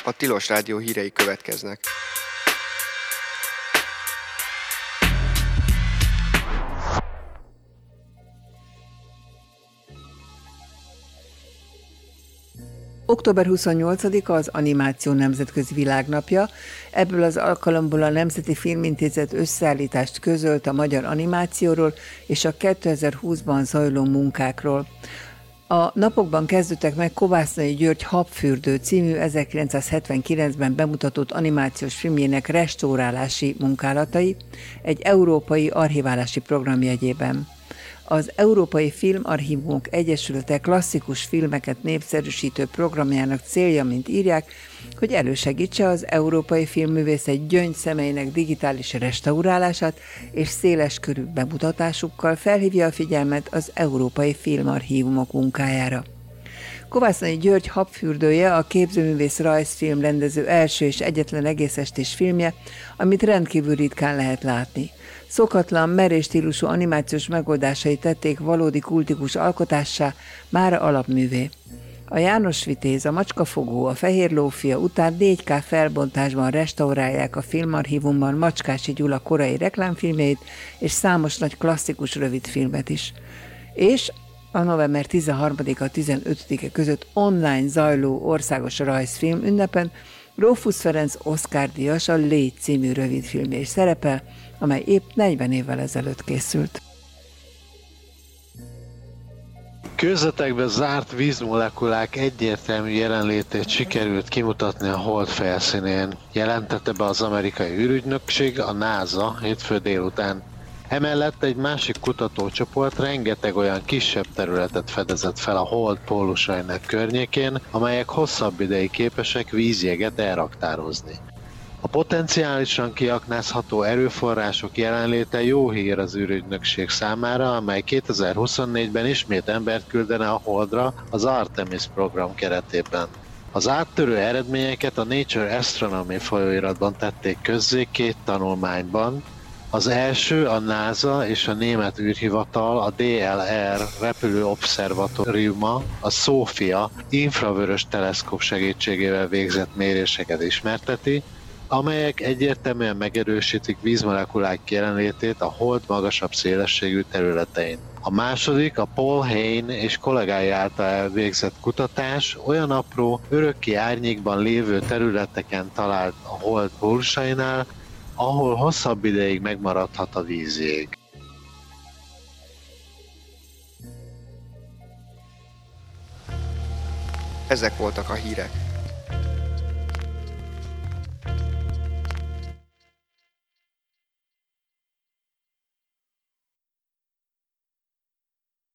A Tilos Rádió hírei következnek. Október 28-a az Animáció Nemzetközi Világnapja. Ebből az alkalomból a Nemzeti Filmintézet összeállítást közölt a magyar animációról és a 2020-ban zajló munkákról. A napokban kezdődtek meg Kovásznai György Habfürdő című 1979-ben bemutatott animációs filmjének restaurálási munkálatai egy európai archiválási program jegyében. Az Európai Filmarchívumok Egyesülete klasszikus filmeket népszerűsítő programjának célja, mint írják, hogy elősegítse az európai filmművészet gyöngyszemélynek digitális restaurálását és széleskörű bemutatásukkal felhívja a figyelmet az Európai Filmarchívumok munkájára. Kovásznai György Habfürdője a képzőművész rajzfilmrendező első és egyetlen egészestés filmje, amit rendkívül ritkán lehet látni. Szokatlan, merés stílusú animációs megoldásai tették valódi kultikus alkotássá, mára alapművé. A János Vitéz, a Macskafogó, a Fehér Lófia után 4K felbontásban restaurálják a Filmarchívumban Macskási Gyula korai reklámfilmjeit és számos nagy klasszikus rövidfilmet is. És a november 13-a 15-e között online zajló országos rajzfilm ünnepen Grófusz Ferenc Oscar-díjas a Légy című rövidfilmje is szerepel, amely épp 40 évvel ezelőtt készült. Kőzetekbe zárt vízmolekulák egyértelmű jelenlétét sikerült kimutatni a Hold felszínén, jelentette be az amerikai űrügynökség, a NASA hétfő délután. Emellett egy másik kutatócsoport rengeteg olyan kisebb területet fedezett fel a Hold pólusainak környékén, amelyek hosszabb ideig képesek vízjeget elraktározni. A potenciálisan kiaknázható erőforrások jelenléte jó hír az űrügynökség számára, amely 2024-ben ismét embert küldene a Holdra az Artemis program keretében. Az áttörő eredményeket a Nature Astronomy folyóiratban tették közzé 2 tanulmányban. Az első a NASA és a német űrhivatal a DLR repülőobszervatóriuma, a SOFIA infravörös teleszkóp segítségével végzett méréseket ismerteti, amelyek egyértelműen megerősítik vízmolekulák jelenlétét a Hold magasabb szélességű területein. A második, a Paul Hayne és kollégái által elvégzett kutatás olyan apró, örökké árnyékban lévő területeken talált a Hold pólusainál, ahol hosszabb ideig megmaradhat a vízjég. Ezek voltak a hírek.